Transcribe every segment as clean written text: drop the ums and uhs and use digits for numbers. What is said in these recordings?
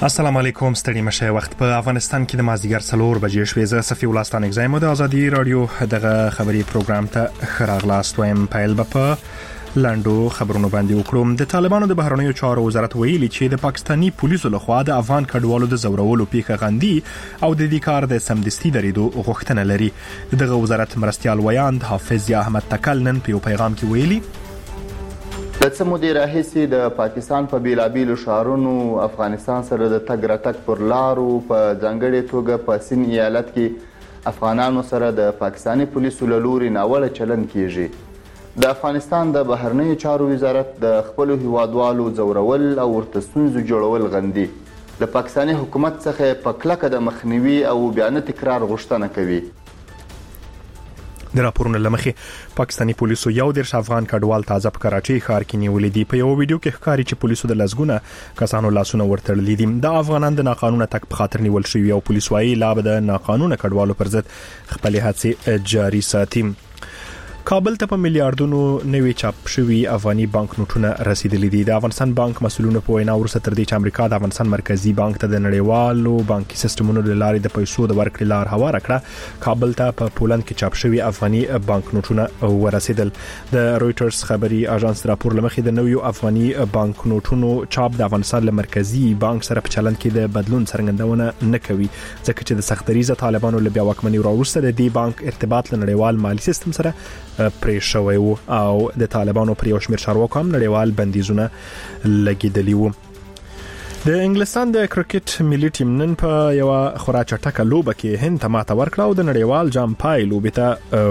السلام علیکم، ستړي مشه. وخت په افغانستان کې د مازدیګر 4 بجې شوې. زه صفي الله ستانک زایم د ازادي رادیو دغه خبري پروګرام ته خراغلاست وایم. پایل په لاندو خبرونو باندې وکړم. د طالبانو د بهرنیو چارو وزارت ویلي چې د پاکستانی پولیسو لخوا د افغان کډوالو د زورولو پیښه غندي او د دې کار د سمدستي درېدو غوښتنه لري. دغه وزارت مرستيال ویاند حافظ احمد تکل نن په پیغام کې ویلي د سمودي راهیسي د پاکستان په بیلابیلو شهرونو افغانستان سره د تګ راتګ پر لارو په ځانګړې توګه په سین ایالت کې افغانانو سره د پاکستاني پولیسو له لوري ناوړه چلند کیږي. د افغانستان د بهرنیو چارو وزارت د خپل هیوادوالو زورول او ورته ستونزې جوړول غندي. د پاکستاني حکومت څخه په کلکه د مخنیوي او بیان تکرار غوښتنه کوي. د راپورونو لمخې پاکستاني پولیسو یو د افغان کډوال تازه په کراچي ښار کې نیولې دي. په یو ویډیو کې ښکاري چې پولیسو د لزګونه کسانو لاسونه ورتړلي دي. د افغانان د ناقانونه تک په خاطر نیول شوی او پولیس وايي لا به د ناقانونه کډوالو پر ضد خپل هڅې جاري ساتي. کابل ته په میلیارډونو نوي چاپ شوی افغاني بانک نوټونه رسیدلي دي. د افغانستان بانک مسؤلینو په وینا ورسره تر دې چې امریکا د افغانستان مرکزی بانک ته د نړیوالو بانکي سیستمونو له لارې د پیسو د ورکړې لار هواره کړه، کابل ته په پولند کې چاپ شوی افغاني بانک نوټونه ورسیدل. د رويټرز خبري اژانس راپور لمخې د نویو افغاني بانک نوټونو چاپ د افغانستان له مرکزی بانک سره په چلند کې د بدلون څرګندونه نه کوي، ځکه چې د سختریزه طالبانو له بیا واکمنۍ وروسته د دې بانک ارتباط له نړیوال مالی سیستم سره پرې شوی وو او د طالبانو پر یو شمېر چارواکو هم نړیوال بندیزونه لګیدلي وو. د انګلستان د کرکټ ملي ټیم نن په یو خورا چټکه لوبه کې هند ته ماته ورکړه او د نړیوال جام پای لوبې ته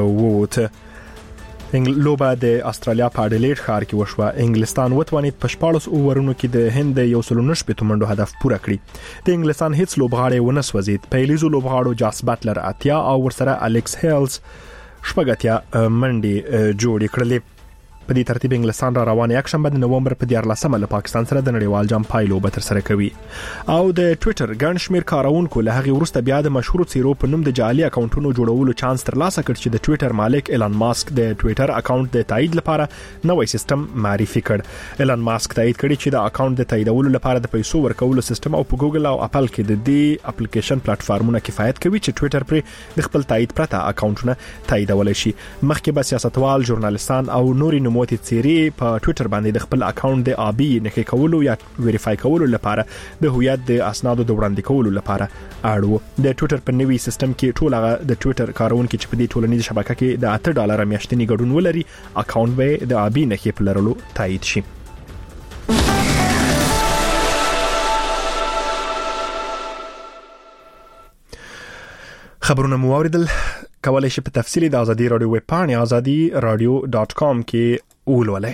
ووته. لوبه د استرالیا په اډلیډ ښار کې وشوه. انګلستان وتوانید په 14 اوورونو کې د هند د 109 منډو هدف پوره کړي. د انګلستان هیڅ لوبغاړی ونه سوځید. پیلیزو لوبغاړو جاس بټلر اتیا او ورسره الکس هیلز شپږتیا منډي جوړې کړلې. په دې ترتیب انګلستان را روان یک شنبه د نومبر په 14مه له پاکستان سره د نړیوال جام پای لوبه تر سره کوي. او د ټوئیټر ګڼ شمېر کارونکو له هغه وروسته بیا د مشهور څیرو په نوم د جعلي اکاونټونو جوړولو چانس ترلاسه کړ چې د ټوئیټر مالک ایلان ماسک د ټوئیټر اکاونټ د تایید لپاره نوې سیستم معرفي کړ. ایلان ماسک تایید کړی چې د اکاونټ د تاییدولو لپاره د پیسو ورکولو سیستم او په ګوګل او اپل کې د دې اپلیکیشن پلیټفارمونه کفایت کوي چې ټوئیټر پر د خپل تایید پرته اکاونټونه تاییدول شي. مخکې به سیاستوال، ژورنالیستان او نوري نوموتي څیرې په ټوئیټر باندې د خپل اکاونټ د آبي نښې کولو یا ویریفای کولو لپاره د هویت د اسنادو د وړاندې کولو لپاره اړ وو. د ټوئیټر په نوي سیستم کې ټول هغه د ټوئیټر کارونکو چې په دې ټولنیزه شبکه کې د $8 میاشتنی ګډون ولري اکاونټ به د آبي نښې په لرلو تایید شي. خبرونه مو اوریدل. کولای شئ په تفصیلی د ازادي رادیو ویب پاڼې azadi.radio.com کې ولولئ.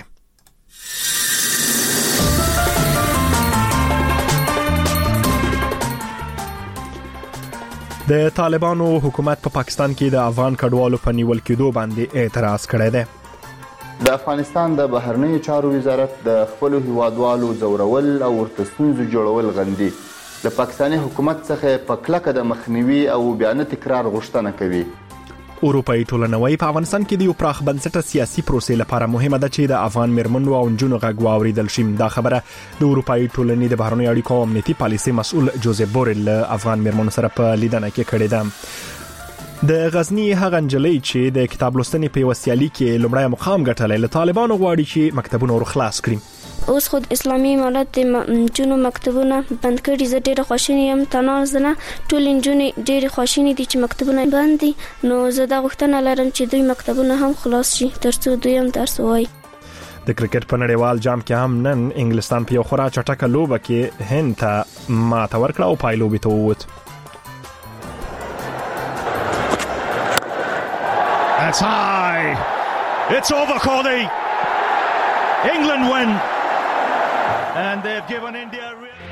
د طالبانو حکومت په پاکستان کې د افغان کډوالو په نیول کېدو باندې اعتراض کړی دی. د افغانستان د بهرنیو چارو وزارت د خپل هیوادوالو زورول او ورته ستونزې جوړول غندي. د پاکستاني حکومت څخه په کلکه د مخنیوي او بیان تکرار غوښتنه کوي. اروپאי ټولنوي په افغانستان کې د یو پراخ بنسټه سیاسي پروسې لپاره مهمه ده چې د افغان میرمنو او نجونو غږ واوریدل شي. دا خبره د اروپאי ټولنې د بهرنیو اړیکو او امنیتي پالیسي مسؤل جوزف بورل افغان میرمنو سره په لیدنه کې کړې ده. د غزنی هغه نجلۍ چې د کتاب لوستنې په وسیالي کې لومړی مقام ګټلی، له طالبانو غواړي چې مکتبونه ور خلاص کړي. اوس خود اسلامي امارت د جنو مکتبونه بند کړي. زه ډېره خوشاله یم. تناز نه ټول جنې ډېره خوشاله دي چې مکتبونه بند دي. نو زه دا غوښتنه لرم چې دوی مکتبونه هم خلاص شي ترڅو دوی هم درس وایي. د کرکټ په نړیوال جام کې هم نن انګلستان په یو خورا چټکه لوبه کې هند ته ماته ورکړه او پای لوبې ته ووت. That's high. It's over, Cody. England win. And they've given India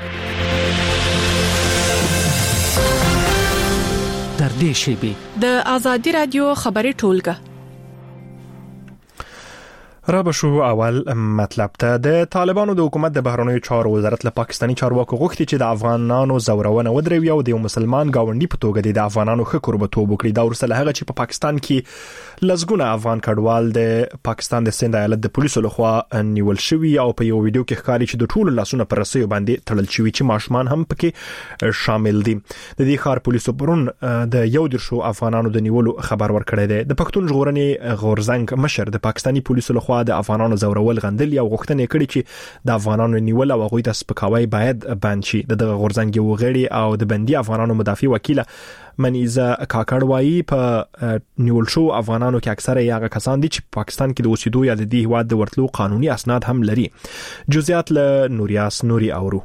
در دې شیبې د ازادي رادیو خبري ټولګه. را به شو اول مطلب ته د طالبانو د حکومت د بهرنیو چارو وزارت له پاکستاني چارواکو غوښتي چې د افغانانو زورونه ودروي او د مسلمان گاونډي په توګه د افغانانو ښه قربتوب وکړي. دا ورسره هغه چې په پاکستان کې لزګونه افغان کډوال د پاکستان د سند ایالت د پولیسو لخوا نیول شوی او په یو ویډیو کې ښکاري چې د ټولو لاسونه پر رسیو باندې تړل شوی چې ماشومان هم پکې شامل دي. د دې ښار پولیسو پرون د 11 افغانانو د نیولو خبر ورکړی دی. د پښتون ژغورنې غورزنګ مشر د پاکستاني پولیسو لخوا د افغانانو زورول غندل او غوښتنه کړې چې د افغانانو نیول او غوي د سپکاوي باید بند شي. د غورزنګ یو غړي او د بندي افغانانو مدافع وکیل منیزه کاکړ وایي په نیول شو افغانانو کې اکثره یاغه کسان دي چې پاکستان کې د اوسېدو یا د دې هواد د ورتلو قانوني اسناد هم لري. جزئیات له نوریاس نوري اورو.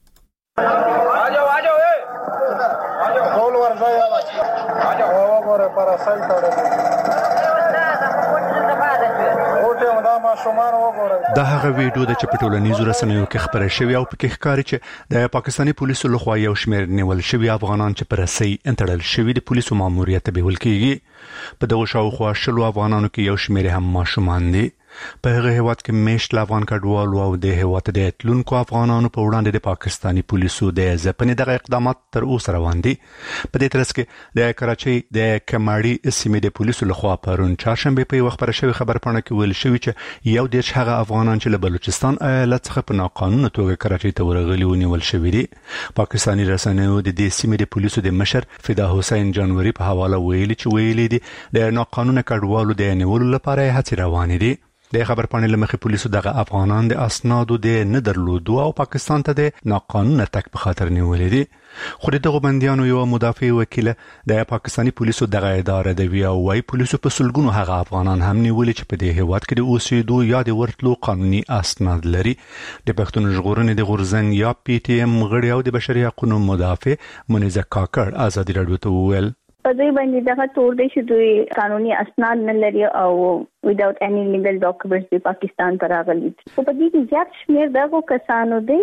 دا هغه ویډیو د چپټولنیزو رسنیو کې خبره شوی او پکې ښکاري چې د پاکستاني پولیسو لخوا یو شمېر نیول شوی افغانان چې پر رسۍ انتړل شوی د پولیسو ماموریت به ول کېږي. په دغه شاوخوا شلو افغانانو کې یو شمېر هم ماشومان دي. په هغه هیواد کې میشت افغان کډوال او د هیواد د اتلونکو افغانانو په وړاندې د پاکستاني پولیسو د ځپنې دغه اقدامات تر اوسه روان دي. په دې ترڅ کې د کراچۍ د کماړي سیمې د پولیسو لخوا پرون چهارشنبه په وخت پر شوی خبرپاڼه کې ویل شوی چې یو د هغه افغانان چې له بلوچستان ایالت څخه په ناقانونه توګه کراچۍ ته ورغلي و نیول شوی دي. پاکستاني رسنیو د دې سیمې د پولیسو د مشر فدا حسین جنوري په حواله ویلي دي د ناقانونه کډوالو د نیولو لپاره هڅې روانې دي. د خبرپاڼې لمخې پولیسو دغه افغانان د اسنادو د نه درلودو او پاکستان ته د ناقانونه تک په خاطر نیولې دي. خو دغه بنديانو یو مدافع وکیل د پاکستاني پولیسو دغه اداره د وی او وايي پولیسو په سلګونو هغه افغانان هم نیولې چې په دې هیواد کې د اوسېدو یا د ورتلو قانوني اسناد لري. د پښتون ژغورنې د غورزنګ یا پی ټی ایم غړي او د بشري حقوقو مدافع منیزه کاکړ ازادي رادیو ته وویل په دې باندې دغه تور دی چې دوی قانوني اسناد نه لري او without any legal documents د پاکستان ته راغلي. په دې کې زیات شمېر دغه کسانو دي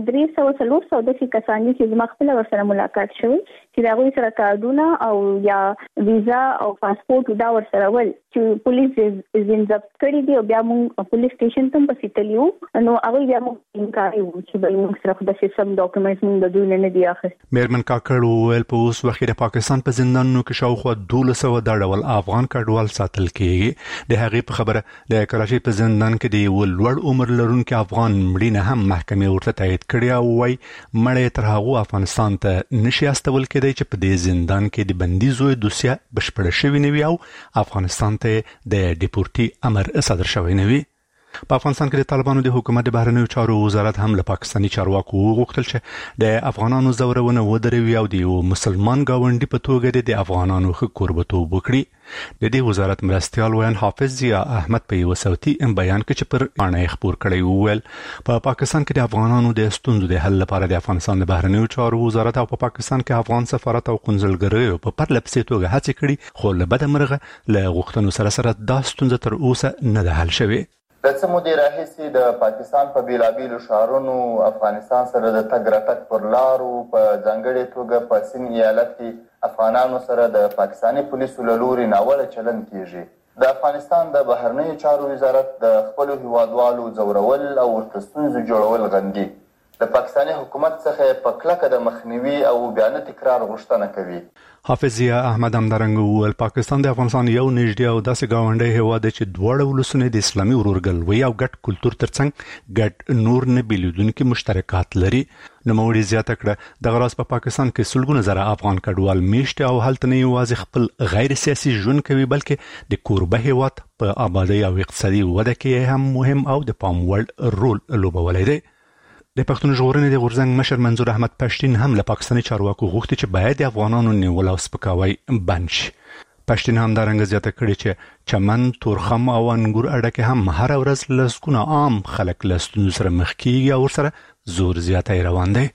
300 د کسانو چې د مخبل ورسره ملاقات شوی چې دغه سره کارډونه او یا ویزا او پاسپورت دا ورسره ول چې پولیس زنځب کړی دی او بیا موږ پولیس سټیشن ته پسیتلیو نو هغه بیا موږ انکار وکړو چې موږ سره د سیستم ډاکومنټس موږ د دوی نه دی اخیست. میرمن کاکړ وویل په اوس وخت د پاکستان په زندانونو کې شاوخوا 1200 د ډول افغان کډوال ساتل کېږي. د هغې په خبره د کراچۍ په زندان کې د یو لوړ عمر لرونکي افغان مړینه هم محکمې ورته تایید کړې او وايي مړی تر هغه افغانستان ته نشي استول کېدی چې په دې زندان کې د بندیزو دوسیه بشپړه شوې نه وي او افغانستان ته د ډیپورټي امر صادر شوی نه وي. په افغانستان کې د طالبانو د حکومت د بهرنیو چارو وزارت هم له پاکستاني چارواکو وغوښتل چې د افغانانو زورونه ودروي او د یو مسلمان گاونډي په توګه د افغانانو ښه قربتوب وکړي. د دې وزارت مرستیال ویان حافظ ضیا احمد په یو صوتي بیان کې چې پر باندې خبر کړی وویل په پاکستان کې د افغانانو د ستونزو د حل لپاره د افغانستان د بهرنیو چارو وزارت او په پاکستان کې افغان سفارت او قونسلګریو په پرلپسې توګه هڅې کړي خو له بده مرغه له غوښتنو سره دا ستونزه تر اوسه نه ده حل شوې. د څه مودې راهیسې د پاکستان په بیلابیلو ښارونو افغانستان سره د تګ راتګ پر لارو په ځانګړې توګه په سند ایالت کې افغانانو سره د پاکستاني پولیسو له لوري ناوړه چلند کیږي. د افغانستان د بهرنیو چارو وزارت د خپلو هیوادوالو ځورول او ورته ستونزې جوړول غندي. د پاکستاني حکومت څخه په کلکه د مخنیوي او بیا نه تکرار غوښتنه کوي. حافظ ضیا احمد همدارنګه وویل پاکستان د افغانستان یو نږدې او داسې ګاونډی هیواد دی چې دواړه ولسونه د اسلامي ورورګلوۍ او ګډ کلتور ترڅنګ ګډ نور نه بیلودونکي مشترکات لري. نوموړي زیاته کړه دغه راز په پاکستان کې سلګونه زره افغان کډوال میشت او هلته نه یوازې خپل غیر سیاسي ژوند کوي بلکې د کوربه هیواد په آبادی او اقتصادي وده کې هم مهم او د پام وړ رول لوبولی دی. د پښتون ژغورنې د غورزنګ مشر منظور احمد پښتین هم له پاکستاني چارواکو غوښتي چې باید د افغانانو نیول او سپکاوی بند شي. پښتین هم دارنګه زیاته کړي چې چمن، تورخم او انګور اډه کې هم هر ورځ لسګونه عام خلک له ستونزو سره مخ کیږي او ورسره زور زیاتی روان دی.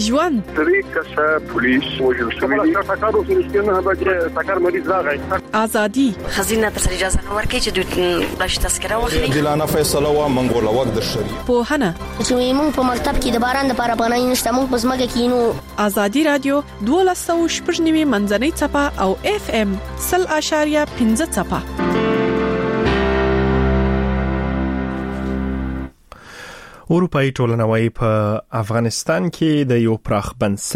ژوند طریقه پولیس وجود شوی تاکارو سنشتنه به تاکار مریض راغی ازادي خزینه تر اجازه نه ورکړي چې دوی بلش تذکره واخلي دلانه فیصله و منګول وخت د شری پوهنه چې موږ په مکتب کې د باران د لپاره پناه نشته موږ په ځمکه کې نو ازادي رادیو 12.9 منځنۍ چپه او FM 0.15 چپه اروپאי ټولنه وايي په افغانستان کې د یو پراخ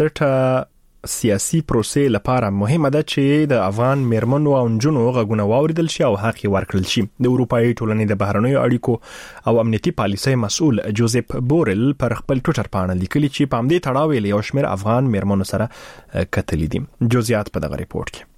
بنسټه سیاسي پروسې لپاره مهمه ده چې د افغان میرمنو او نجونو غږونه واوریدل شي او حق ورکړل شي. د اروپאי ټولنې د بهرنیو اړیکو او امنیتي پالیسۍ مسؤل جوزف بورل پر خپل ټوئیټر باندې لیکلي چې په همدې تړاو یې یو شمېر افغان میرمنو سره کتلې دي. جزئیات په دغه ریپورت کې.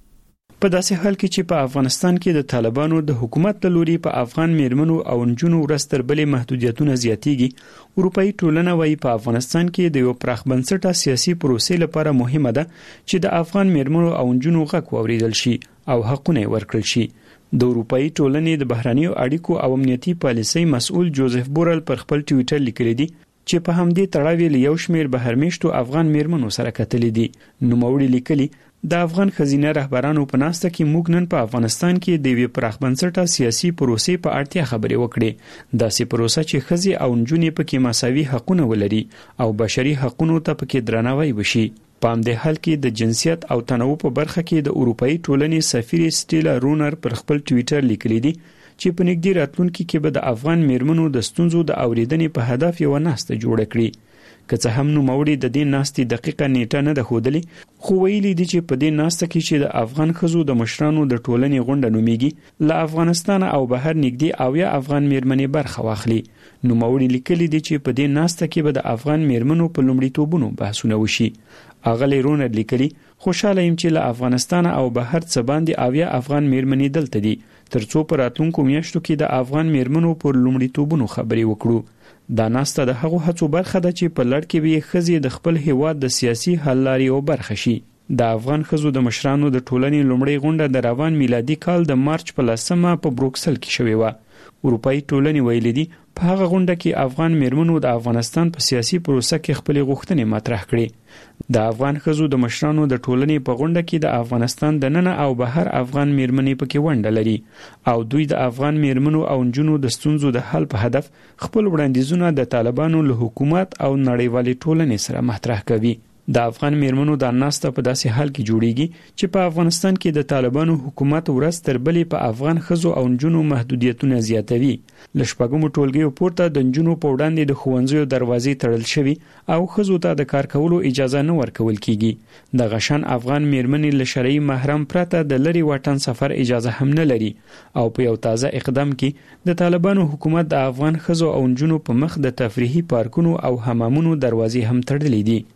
په داسې حال کې چې په افغانستان کې د طالبانو د حکومت له لوري په افغان میرمنو او نجونو ورستر بلې محدودیتونه زیاتېږي، اروپאי ټولنه وايي په افغانستان کې د یو پراخ بنسټه سیاسي پروسې لپاره مهمه ده چې د افغان میرمنو او نجونو غږ واوریدل شي او حقونه ورکړل شي. د اروپאי ټولنې د بهرنیو اړیکو او امنیتي پالیسۍ مسؤل جوزف بورل پر خپل ټوئیټر لیکلي دي چې په همدې تړاو یې یو شمېر بهرمیشتو افغان میرمنو سره کتلې دي. نوموړي لیکلي د افغان خزینه رهبرانو په ناسته کې موږ نن په افغانستان کې د وی پراخ بنسټه سیاسي پروسې په اړتیا خبرې وکړې. داسې پروسه چې ښځې او نجونې پکې مساوي حقونه ولري او بشري حقوقو ته پکې درناوی وشي. په همدې حال کې د جنسیت او تنوع په برخه کې د اروپאי ټولنې سفیر سټیلا رونر پر خپل ټوئیټر لیکلي دي چې په نږدې راتلونکي کې به د افغان میرمنو د ستونزو د اوریدنې په هدف یو ناسته جوړه کړي. که څه هم نوموړي د دې ناستې دقیقه نیټه نه ده ښودلې، خو ویلي دي چې په دې ناسته کې چې د افغان ښځو د مشرانو د ټولنې غونډه نومیږي، له افغانستان او بهر نږدې 80 افغان میرمنې برخه واخلي. نوموړي لیکلي دي چې په دې ناسته کې به د افغان میرمنو په لومړیتوبونو بحثونه وشي. اغلی رونر لیکلي خوشاله يم چې له افغانستان او بهر څخه باندې 80 افغان میرمنې دلته دي ترڅو په راتلونکو میاشتو کې د افغان میرمنو پر لومړیتوبونو خبرې وکړو. دا ناسته د هغو هڅو برخه ده چې په لړ کې به ښځې د خپل هیواد د سیاسي حل لارې او برخه شي. د افغان ښځو د مشرانو د ټولنې لومړی غونډه د روان میلادي کال د مارچ په 10مه په بروکسل کې شوې و. اروپאי ټولنې ویلي دي په هغه غونډه کې افغان میرمنو د افغانستان په سیاسي پروسه کې خپل غوښتنې مطرح کړې. د افغان ښځو د مشرانو د ټولنې په غونډه کې د افغانستان د ننه او بهر افغان میرمنې پکې ونډه لري او دوی د افغان میرمنو او نجونو د ستونزو د حل په هدف خپل وړاندیزونه د طالبانو له حکومت او نړیوالې ټولنې سره مطرح کوي. د افغان میرمنو د ناسته په داسې حال کې جوړیږي چې په افغانستان کې د طالبانو حکومت ورځ تر بلې په افغان ښځو او نجونو محدودیتونه زیاتوي. له شپږمو ټولګیو پورته د نجونو په وړاندې د ښوونځیو دروازې تړل شوي او ښځو ته د کار کولو اجازه نه ورکول کیږي. د غشن افغان میرمنې له شرعي محرم پرته د لري واټن سفر اجازه هم نه لري او په یو تازه اقدام کې د طالبانو حکومت د افغان ښځو او نجونو په مخ د تفریحي پارکونو او حمامونو دروازې هم تړلې دي.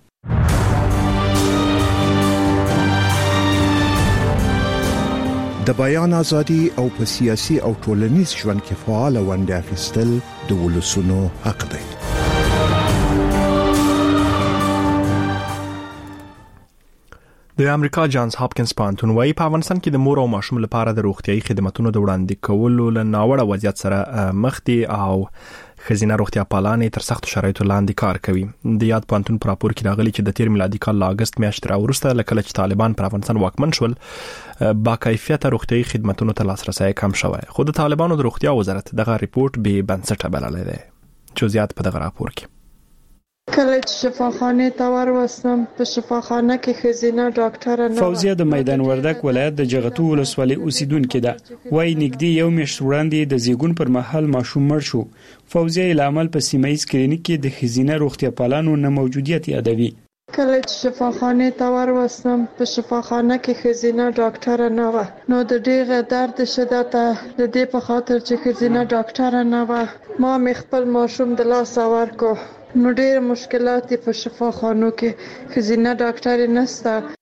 د بیان ازادي او په سیاسي او ټولنیز ژوند کې فعال ونډه اخیستل د ولسونو حق دی. د امریکا جانز هاپکینز پوهنتون وايي په افغانستان کې د مور او ماشوم لپاره د روغتيایي خدماتو د وړاندې کولو له ناوړه وضعیت سره مخ دي او خزینه روغتیا پالانې تر سخت شرایطو لاندې کار کوي. د یاد پوهنتون پر راپور کې راغلي چې د تیر میلادي کال له اگست میاشتې راوروسته لکه چې طالبان پر افغانستان واکمن شول با کیفیت روغتيایي خدماتو ته لاسرسي کم شوی. خو د طالبانو د روغتیا وزارت دغه ریپورت به بنسټه بللی دی. جزئیات په دغه راپور کې. کله چې شفاخانه ته ورسم په شفاخانه کې خزینه ډاکټر نه فوزیه د میدان وردک ولایت د جغتو ولسوالۍ اوسیدونکې ده. وای نګدي یو میاشت وړاندې د زیګون پر مهال ماشوم مړ شو. فوزیه لامل په سیمایي کلینیک کې د خزینه روغتیا پالانو نه موجودیت یادوي. کله چې شفاخانه ته ورسم په شفاخانه کې خزینه ډاکټر نه و نو د ډېر درد شدت د دې په خاطر چې خزینه ډاکټر نه و ما خپل ماشوم د لاس ورکو نو ډېر مشکلات په شفاخانو کې خزینه ډاکټر نشته.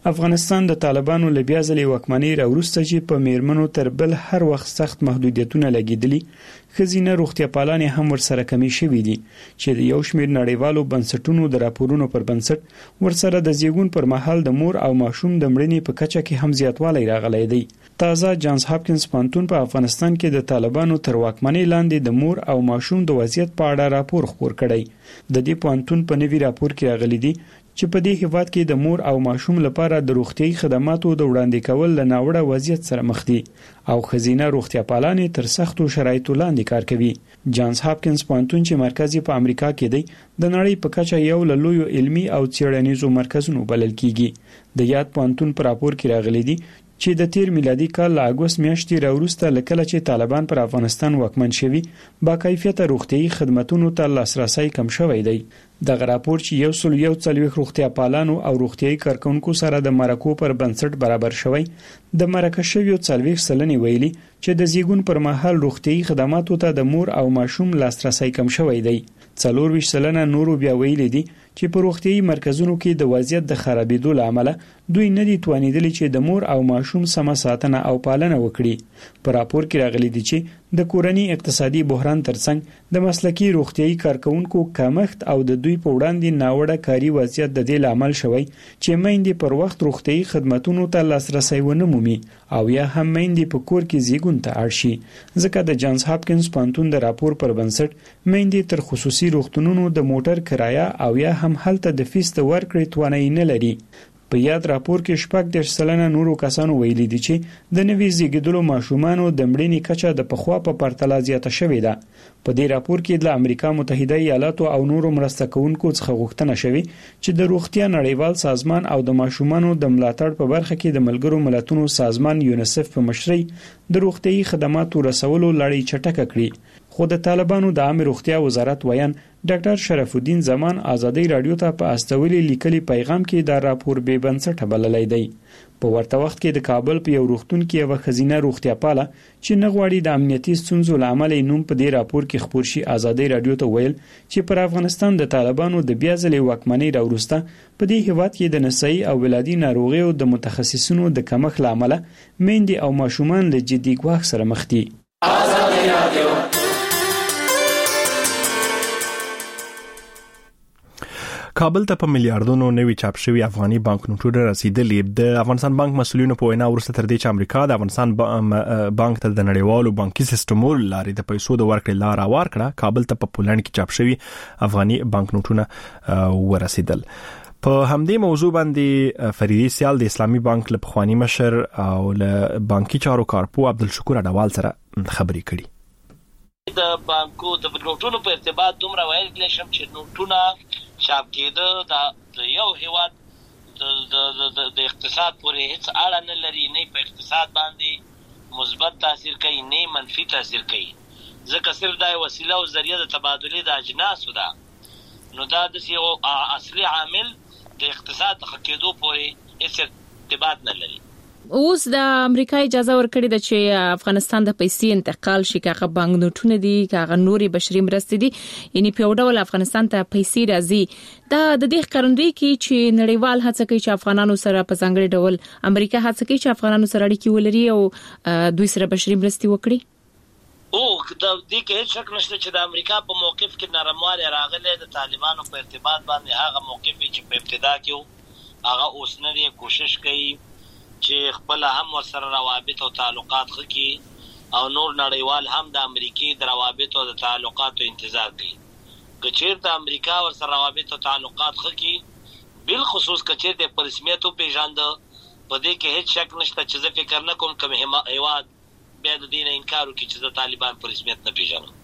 افغانستان د طالبانو له بیا ځلې واکمنۍ راوروسته چې په میرمنو تر بل هر وخت سخت محدودیتونه لګیدلي، ښځینه روغتیا پالانې هم ورسره کمی شوې دي چې د یو شمېر نړیوالو بنسټونو د راپورونو پر بنسټ ورسره د زیږون پر مهال د مور او ماشوم د مړینې په کچه کې هم زیاتوالی راغلی دی. تازه جانز هاپکینز پوهنتون په افغانستان کې د طالبانو تر واکمنۍ لاندې د مور او ماشوم د وضعیت په اړه راپور خپور کړی. د دې پوهنتون په نوي راپور کې راغلي دي چې په دې هیواد کې د مور او ماشوم لپاره د روغتيایي خدماتو د وړاندې کول له ناوړه وضعیت سره مخ دي او ښځینه روغتیا پالانې تر سختو شرایطو لاندې کار کوي. جانز هاپکینز پوهنتون چې مرکزي په امریکا کې دی، د نړۍ په کچه یو له لویو علمي او څېړنیزو مرکزونو بلل کیږي. د یاد پوهنتون پر راپور کې راغلي دي چې د تیر میلادي کال له اګوست میاشتې راوروسته لکه چې طالبان پر افغانستان واکمن شوي، با کیفیت روغتيایي خدماتونو ته لاسرسي کم شوی دی. دغه راپور چې 141 روغتیا پالانو او روغتيایي کارکونکو سره د مرکو پر بنسټ برابر شوی، د مرکه شویو 40% ویلي چې د زیږون پر مهال روغتيایي خدماتو ته د مور او ماشوم لاسرسي کم شوی دی. 40% نورو بیا ویلي دي چې په روغتيایي مرکزونو کې د وضعیت د خرابېدو لامل دوی نه دي توانیدلي چې د مور او ماشوم سم ساتنه او پالنه وکړي. په راپور کې راغلي دي چې د کورنۍ اقتصادي بحران ترڅنګ د مسلکي روغتيایي کارکونکو کمښت او د دوی په وړاندې ناوړه کاري وضعیت د دې لامل شوی چې میندې پر وخت روغتيایي خدماتو ته لاسرسي ونه مومي او یا هم میندې په کور کې زیږون ته اړ شي. ځکه د جانز هاپکینز پوهنتون د راپور پر بنسټ میندې تر خصوصي روغتونونو د موټر کرایه او یا هم هلته د فیس د ورکړې توانایي نه لري. په یاد راپور کې 40% نورو کسانو ویلي دي چې د نوي زیږیدلو ماشومانو د مړینې کچه د پخوا په پرتله زیاته شوې ده. په دې راپور کې د امریکا متحده ایالاتو او نورو مرسته کوونکو څخه غوښتنه شوې چې د روغتیا نړیوال سازمان او د ماشومانو د ملاتړ په برخه کې د ملګرو ملتونو سازمان یونیسف په مشرۍ د روغتيایي خدماتو رسولو لړۍ چټکه کړي. خو د طالبانو د عامه روغتیا وزارت ویان ډاکټر شرف الدین زمان ازادي رادیو ته په استولي لیکلي پیغام کې دا راپور بې بنسټه بللی دی. په ورته وخت کې د کابل په یو روغتون کې یو ښځینه روغتیا پاله چې نه غواړي د امنیتي ستونزو له امله نوم په دې راپور کې خپور شي، ازادي رادیو ته ویل چې پر افغانستان د طالبانو د بیا ځلې واکمنۍ راوروسته په دې هیواد کې د نسایي او ولادي ناروغیو د متخصصینو د کمښت له امله میندې او ماشومان له جدي ګواښ سره مخ دي. ازادي رادیو کابل ته په میلیارډونو نوي چاپ شوی افغاني بانک نوټونه رسیدلي. د افغانستان بانک مسولینو په وینا ورسته تر دې چې امریکا د افغانستان بانک ته د نړیوالو بانکي سیستمونو لارې د پیسو د ورکړې لار هوار کړه، کابل ته په پولند کې چاپ شوی افغاني بانک نوټونه ورسیدل. په همدې موضوع باندې فریدي سیال د اسلامي بانک له پخوانی مشر او له بانکي چارو کارپو عبدالشکور اډوال سره خبرې کړي. د بانکو د نوټونو په ارتباط دومره ویل شم چې نوټونه چاپ کېده د یو هیواد د اقتصاد پورې هیڅ اړه نه لري، نه په اقتصاد باندې مثبت تاثیر کوي نه منفي تاثیر کوي، ځکه صرف دا وسیله او ذریعہ د تبادلې د اجناسو ده. نو دا د یو اصلي عامل د اقتصاد د خکېدو پورې هیڅ ارتباط نه لري. اوس د امریکا اجازه ورکړې ده چې افغانستان د پیسې انتقال شي، کاغه بانک نوټونه دي، کاغه نوري بشري مرستې دي، یعنی په ډول افغانستان ته پیسې راځي. دا د دې ښکارندوی کې چې نړیوال هڅه کوي چې افغانانو سره په ځانګړي ډول امریکا هڅه کوي چې افغانانو سره اړیکې ولري او دوی سره بشري مرستې وکړي. د دې کې هیڅ شک نشته چې د امریکا په موقف کې نرموالی راغلی د طالبانو په ارتباط باندې. هغه موقف چې په ابتدا کې هغه اوس نه دی، کوشش کوي چې خپل هم ورسره روابط او تعلقات خکي او نور نړیوال هم د امریکای د روابط او د تعلقاتو انتظار کوي. کچیر د امریکا ورسره روابط او تعلقات خکي، بل خصوص کچیر د پرسمیت او پیژاند، په دې کې هیڅ شک نشته چې زه فکر نه کوم کوم هیواد بیا د دین انکار وکړي چې د طالبان پرسمیت نه پیژني.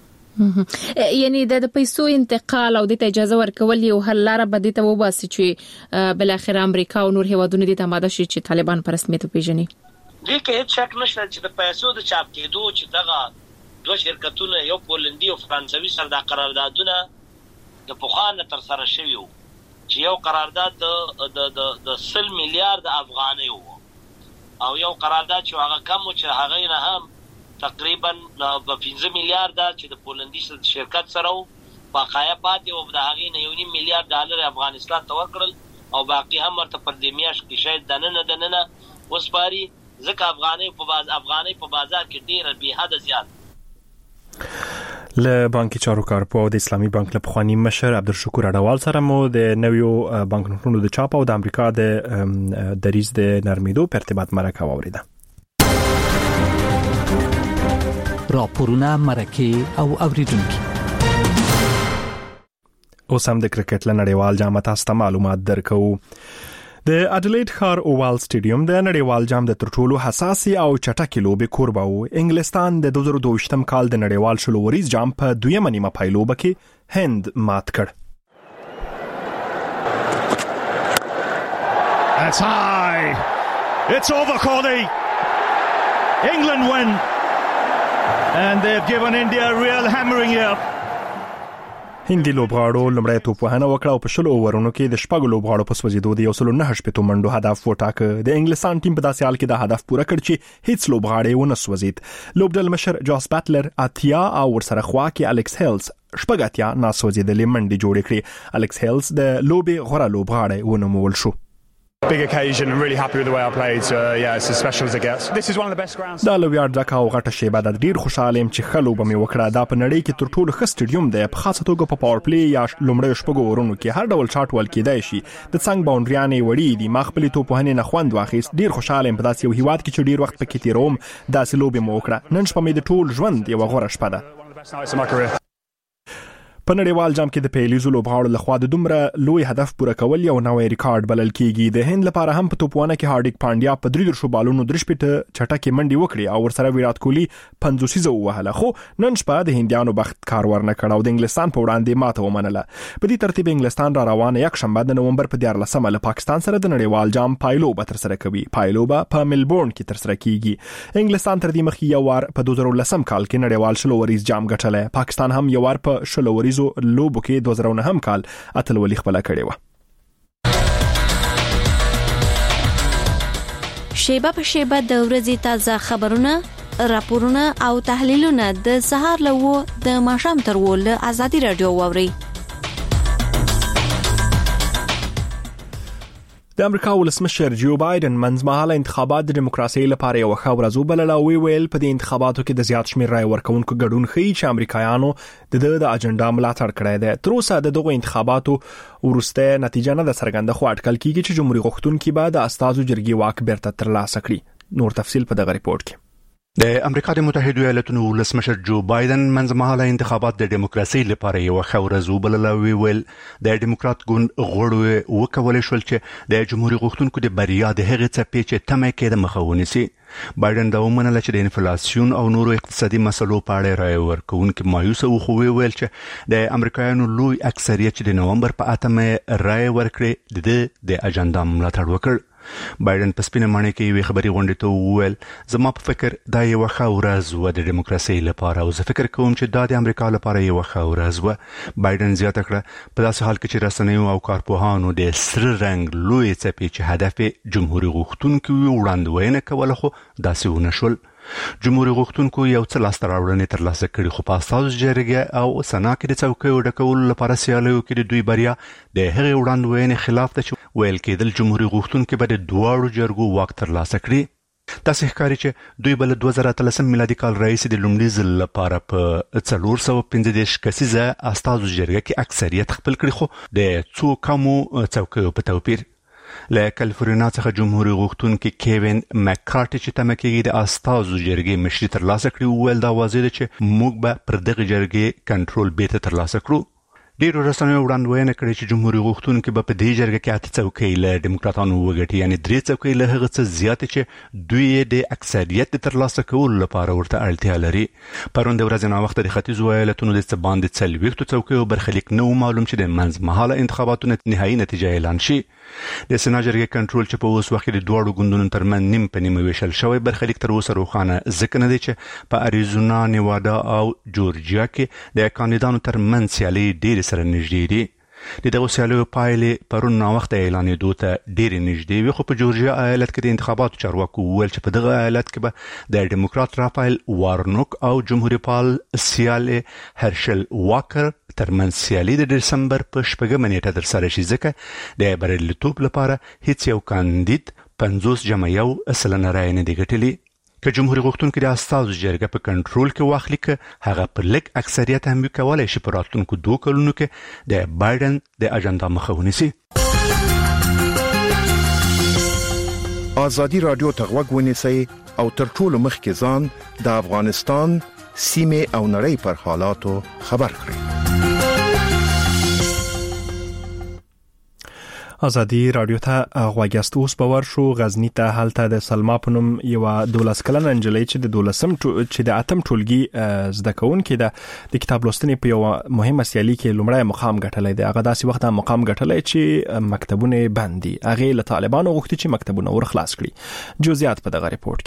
یعنی د پیسو انتقال او د اجازه ورکول یو حل لاره بده ته وباسي چې بل اخر امریکا او نور هیوادونو د تماده شي چې طالبان پر رسمیت پیژني. دې کې هیڅ شک نشته چې د پیسو د چاپ کېدو چې دغه دوه شرکتونه یو پولندي او فرانسوي سره د قراردادونه د پخوانه تر سره شوی وو چې یو قرارداد د 100 میلیارډ افغانۍ وو او یو قرارداد چې هغه کم چې هغه نه هم تقریبا په 15 میلیارډ چې د پولندي شرکت سره بقایا پاتې او د هغې نه 1.5 میلیارډ ډالر افغانستان ته ورکړل او باقي هم ورته پر دې میاشت کې شاید دننه وسپاري ځکه افغاني په بازار کې ډېر به حد زیات له بانکي چارو کارپو د اسلامي بانک له پخوانی مشر عبدالشکور اډوال سره مو د نویو بانک نوټونو د چاپ او د امریکا د دریز د نرمیدو په ارتباط مرکه واوریده. راپورونه مرکه او اوریدونکو. اوس هم د کرکټ له نړیوال جام تاسو ته معلومات درکو. د اډلېډ ښار اووال سټیډیم د نړیوال جام د ترټولو حساسي او چټکې لوبې کوربه و. انګلستان د 2022م کال د نړیوال شلوریز جام په دویمه نیمه پایلوبه کې هند مات کړ. It's high. It's over, Kohli. England win. And they've given India a real hammering here. هندي لوبغاړو لمړی توپ وهنه وکړه او په 10 اوورونو کې د شپږ لوبغاړو په سوځېدو د 109 منډو هدف وټاکه. د انګلستان ټیم په داسې حال کې د هدف پوره کړ چې هیڅ لوبغاړی ونه سوځید. لوبډل مشر جاس بټلر اتیا او ورسره خوا کې الکس هیلز شپږ اتیا ناسوځېدلې منډې جوړې کړې. الکس هیلز د لوبې غوره لوبغاړی ونومول شو. Big occasion and really happy with the way I played. So yeah, it's as special as it gets. This is one of the best grounds. دا لویار ځکه او غټه شیبه د ډیر خوشاله يم چې خلو به مې وکړه. دا په نړۍ کې تر ټولو ښه سټیډیوم دی. په خاصه توګه په پاور پلی یا لومړی شپږو ورونو کې هر ډول شاټ ول کېدای شي. د څنګه باونډریانې وړي دي. ما خپل توپ وهنې نه خوند واخیست. ډیر خوشاله يم په داسې یو هیواد کې چې ډیر وخت پکې تیروم. داسې لوبې مو وکړه. نن شپه مې د ټول ژوند یو غوره شپه ده. په نړیوال جام کې د پیلیزو لوبغاړو لخوا د دومره لوی هدف پوره کول یو نوی ریکارډ بلل کیږي. د هند لپاره هم په توپونه کې هاردیک پانډیا په 3 بالونو 3 چټکې منډي وکړي او ورسره ویرات کوهلی 50 وهله. خو نن شپه د هندیانو بخت کار ورنه کړ او د انګلستان په وړاندې ماته ومنله. په دې ترتیب انګلستان را روانه یک شنبه د نومبر په 14مه له پاکستان سره د نړیوال جام پایلوبه تر سره کوي. پایلوبه په ملبورن کې تر سره کیږي. انګلستان تر دې مخکې یو وار په 2010 کال کې نړیوال شلوریز جام ګټلی. پاکستان هم یو وار په شلوریزو لوبو کې 2009 کال اتلولي خپل کړې و. شیبه په شیبه د ورځې تازه خبرونه، راپورونه او تحلیلونه د سهار له د ماښام تر ول ازادي رادیو ووري. د امریکا ولسمشر جو بایدن منځمهاله انتخابات د دیموکراسي لپاره یو ښه ورځ وبلله او ویل په دې انتخاباتو کې د زیات شمېر رای ورکوونکو ګډون ښیي چې امریکایانو د اجنډا ملاتړ کړی دی. تر اوسه د دغو انتخاباتو وروسته نتیجه نه ده څرګنده خو اټکل کیږي چې جمهوریت غوښتونکي به د استازو جرګې واک بیرته ترلاسه کړي. نور تفصیل په دغه ریپورت کې. د امریکا د متحده ایالاتونو ولسمشر جو بایدن منځمهاله انتخابات د دیموکراسي لپاره یو ښه ورځ وبلله. ویل د دیموکرات ګوند غړو وکولای شول چې د جمهوریت غوښتونکو د بریا د هغې څپې چې تمه کېده مخه ونیسي. بایدن دا ومنله چې د انفلاسیون او نورو اقتصادي مسلو په اړه رای ورکوونکي مایوسه و، خو ویل چې د امریکایانو لوی اکثریت چې د نومبر په 8مه رای ورکړي د اجنډا ملاتړ وکړ. بایدن په سپینه ماڼۍ کې یوې خبري غونډې ته وویل زما په فکر دا یو ښه ورځ و د دیموکراسي لپاره او زه فکر کوم چې دا د امریکا لپاره یو ښه ورځ و. بایدن زیاته کړه په داسې حال کې چې رسنیو او کارپوهانو د سره رنګ لوی څپې چې هدف جمهوریت غوښتونکو وړاندوینه کوله خو داسې ونه شول. جمهوریت غوښتونکو یو څه لاسته راوړنې ترلاسه کړي خو په استازو جرګې او سنا کې د څوکیو ډکولو لپاره سیالیو کې د دوی بریا د هغې وړاندوینې خلاف ده چې ویل کېدل جمهوریت غوښتونکي به د دواړو جرګو واک ترلاسه کړي. تاسې ښکاري چې دوی به له 2013 میلادي کال راهیسې د لومړي ځل لپاره په 415 کسیزه استازو جرګه کې اکثریت خپل کړي خو د څو کمو څوکیو په توپیر. له کالیفورنیا څخه جمهوریت غوښتونکي کیوین مکارټي چې تمه کوي د استازو جرګې مشري ترلاسه کړي وویل دا واضح ده چې موږ به پر دغه جرګې کنټرول بیرته ترلاسه کړو. ډیرو رسنیو وړاندوینه کړې چې جمهوریت غوښتونکي به په دې جرګه کې 8 څوکۍ له ډیموکراتانو وګټي، یعنی 3 څوکۍ له هغه څه زیاتې چې دوی د اکثریت د ترلاسه کولو لپاره ورته اړتیا لري. پرون د ورځې ناوخته د ختیځو ایالتونو د څه باندې 40 څوکیو برخلیک نه معلوم چې د منځمهاله انتخاباتو نهایي نتیجه اعلان شي. د سنا جرګې کنټرول چې په اوس وخت کې د دوړو ګوندونو ترمن نیم په نیمه ویشل شوی برخلیک تر اوسه روښانه ځکه نه دی چې په اریزونا، نیوادا او جورجیا کې د کاندیدانو ترمن سیالي ډېر سره نږدې دي. د دغه سیالیو پایلې پرون نا وخت اعلانېدو ته ډېرې نږدې وي، خو په جورجیا ایالت کې د انتخاباتو چارواکو وویل چې په دغه ایالت کې به د ډیموکرات رافایل وارنوک او جمهوریت پال سیال هرشل واکر ترمنځ سیالي د دسمبر په 8 نیټه ترسره شي، ځکه د بریالیتوب لپاره هیڅ یو کاندید 50.1% رایې نه دي ګټلي. که جمهوریت غوښتونکي د استازو جرګه په کنټرول کې واخلي، که هغه پر لږ اکثریت هم وکولای شي په راتلونکو 2 کلونو کې د بایدن د اجنډا مخه ونیسي. ازادي رادیو ته غوږ ونیسئ او تر ټولو مخکې ځان د افغانستان سیمه او نړۍ پر حالاتو خبر کړئ. ازادي رادیو ته غواګست اوس باور شو غزنی ته حالته د سلما پنوم یو 12 کلنه انجلۍ چې د 8م ټولګي زده کوونکې د کتاب لوستنې په یو مهمه سیالي کې لومړی مقام ګټلی دی. هغه داسې وخت مقام ګټلی چې مکتبونه بند دي. هغه له طالبانو غوښتي چې مکتبونه ورخلاص کړي. جزئیات په دغه ریپورت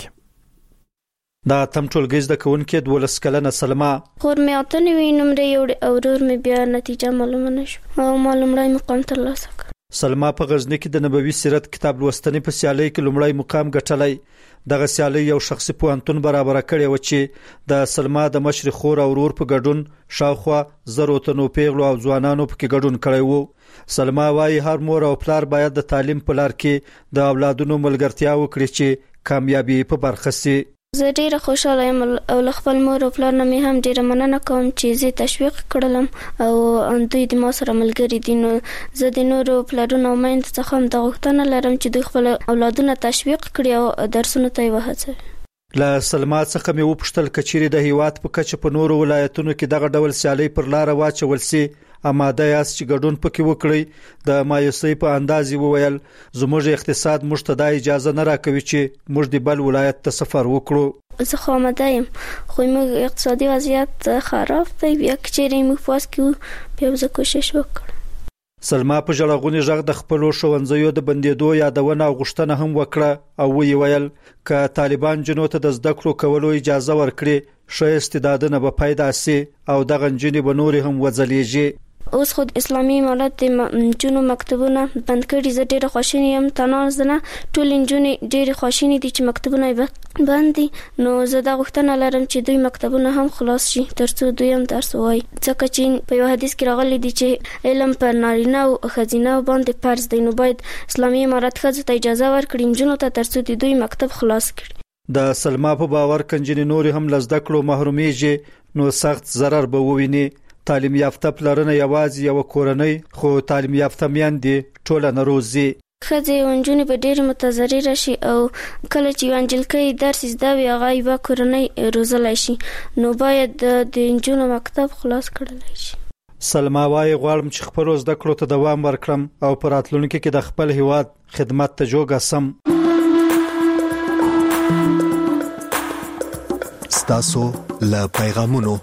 کې. دا تم ټولګي زده کوونکې 12 کلنه سلما خور مې اته وی نمبر یو اورور مې بیا نتیجه معلومه نشو او معلومړی مقام ترلاسه کړ. سلما په غزنی کې د نبوي سیرت کتاب لوستنې په سیالۍ کې لومړی مقام ګټلی. دغه سیالۍ یو شخصي پوهنتون برابر کړی و چې د سلما د مشر خور او ورور په ګډون شاوخوا 1000 تنو پیغلو او ځوانانو په کې ګډون کړی وو. سلما وايي هر مور او پلار باید د تعلیم په لار کې د اولادونو ملګرتیا وکړي چې کامیابی په برخه سي. زه ډیره خوشاله یم او خپل مور او پلار نه مې هم ډیره مننه کوم چې زه تشویق کړلم او دوی د ما سره ملګري دي. نو زه د نورو پلارونو او مایند څخه هم د غوښتنه لرم چې دوی خپل اولادونه تشویق کړي او درسونو ته وهڅوي. له سلما څخه مې وپوښتل کچېرې د هیواد په کچه په نورو ولایتونو کې دغه ډول سیالۍ پر لار واچول سي اماده یاست چې ګډون پکې وکړي. د مایوسۍ په اندازې وویل زموږ اقتصاد موږ ته د اجازه نه راکوي چې موږ د بل ولایت ته سفر وکړو. زه خو آماده یم خو موږ اقتصادي وضعیت خراب دی، بیا کچېرې موږ پاس کیو بیا زه کوشش وکړم. سلما په ژړغوني غږ د خپل ښوونځیو د بندیدو یادونه او غوښتنه هم وکړه او ویل ک طالبان جنو ته د زده کړو کولو اجازه ورکړي ښه استعدادونه به پیدا سي او دغه جنې به نور هم وځلېږي. اوس خود اسلامي امارت جنو مکتبونه بند کړي. زه ډیره خوشاله یم، تناز نه ټول انجونې ډیره خوشاله دي چې مکتبونه بند دي. نو زه دا غوښتنه لرم چې دوی مکتبونه هم خلاص شي ترڅو دوی هم درس وایي، ځکه چې په یو حدیث کې راغلی دی چې علم پر نارینه او ښځینه باندې فرض دی. نو باید اسلامي امارت ښځو ته اجازه ورکړي انجونو ته ترڅو دوی مکتب خلاص کړي. د سلما په باور کنجنې نور هم لزده کړو محرومیږي نو سخت ضرر به وویني. تعلیم یافته پلرونه یوازې یو کورنۍ خو تعلیم یافته میندې ټولنه روزي. ښځې او نجونې به ډېرې متضرره شي او کله چې یو نجلۍ درس زده وي هغه یوه کورنۍ روزلی شي، نو باید د نجونو مکتب خلاص کړلی شي. سلما وايي غواړم چې خپلو زده کړو ته دوام ورکړم او په راتلونکي کې د خپل هیواد خدمت ته جوګه سم. ستاسو له پیغامونو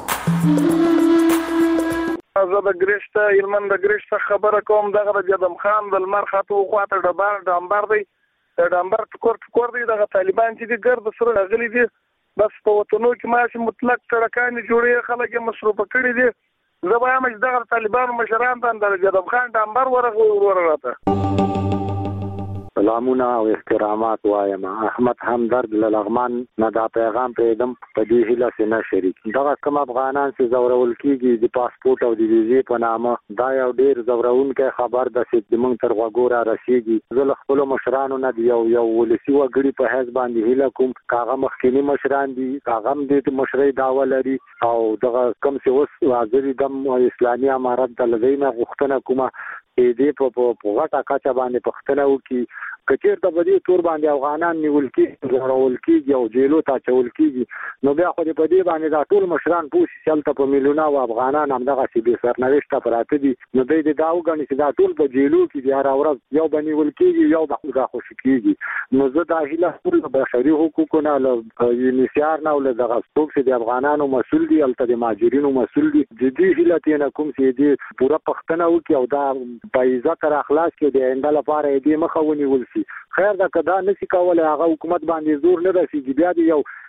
زه د ګریشته یلمن د ګریشته خبره کوم. دغه د جدم خان د لمر خاطو خواته ډامبر دی، ډامبر ټکور دی. دغه طالبان چې دي ګرد سره غلي دي، بس په وطنو کې ماشي مطلق سړکان جوړي خلک مصروف کړي دي. زه وایم چې دغه طالبان مشران د جدم خان ډامبر ورغه. سلامونه او احترامات وایم. احمد همدرد لغمان نه دا پیغام پرېدم په دې هیله چې نه شریک دغه کوم افغانان چې زورول کیږي د پاسپورت او د ویزې په نامه دا یو ډیر زورونکی خبر ده چې موږ تر غوږو را رسیږي. زه له خپلو مشرانو نه یو ولسي وګړي په حیث باندې هیله کوم کاغه مخکینی مشران دي هغه هم د مشرۍ دعوه لري او دغه کوم چې اوس حاضر دم اسلامي امارت د لدینه غوښتنه کومه دې په غټه کچه باندې پښتنه وکي کچیر ته بدی تور باندې افغانان نیول کیږي زورول کیږي او جیلو ته چول کیږي. نو بیا خو دې په دې باندې دا ټول مشران پوښي چلته په میلیونه او افغانان هم دغه سی به سرنوشت پراته دي. نو دې دا وګڼي چې دا ټول په جیلو کې دی هر ورځ یو بنیول کیږي یو د خوشی کیږي. نو زه دا هیله ټول بشري حقوقونه له یونیسیار نه ول دغه څوک چې د افغانانو مسول دي الته د ماجرینو مسول دي د دې هیله تینا کوم چې دې پورا پښتنه وکي او دا په عزت را اخلاص کې د انده لپاره دې مخه ونیول شي. خیر دا کدا نسی کولای هغه حکومت باندې زور نه رسیږي. بیا دی یو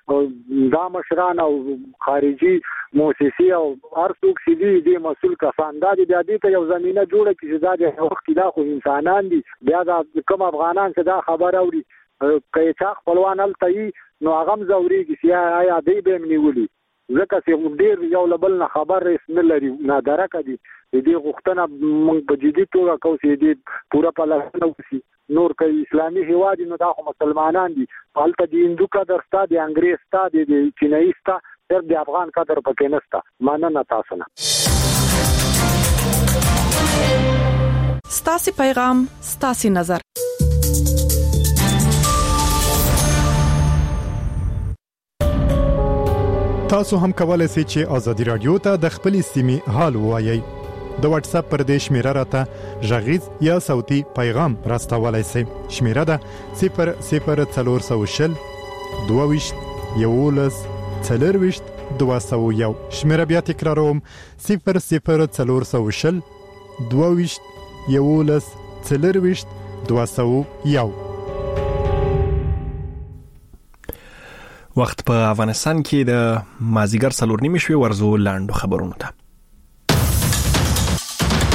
دا مشران او خارجي مؤسسې او ارڅوک سي دي مسول کسان دا د دې ته یو زمينه جوړه کړي دا د وخت دا خو انسانان دي بیا دا کوم افغانان چې دا خبر اوري کله چې خپلوان التي نو هغه زوريږي چې آیا دې به منولي ځکه چې ډېر یو لبل نه خبر رسم لري نه درکه دي دې غوښتنه موږ په جدي توګه کوو چې دې پورا پلان وشي نور کوي اسلامي هیواد نو دا خو مسلمانان دي حالت د هندو قدر ستا د انګريز ستا د چینایي ستا د افغان قدر پکې نستا مننه تاسو نه ستاسو پیغام ستاسو نظر تاسو هم کولای شئ چې ازادي رادیو ته د خپل سیمې حال وایي د واتس اپ پر دې شمیره راته ژغیز یا صوتي پیغام راستولای شئ شمیره ده 00440 22 11 40 201 شمیره بیا تکراروم 00440 22 11 40 201 وخت په افغانستان کې د مازیګر 4:30 ورزو لاندو خبرونو ته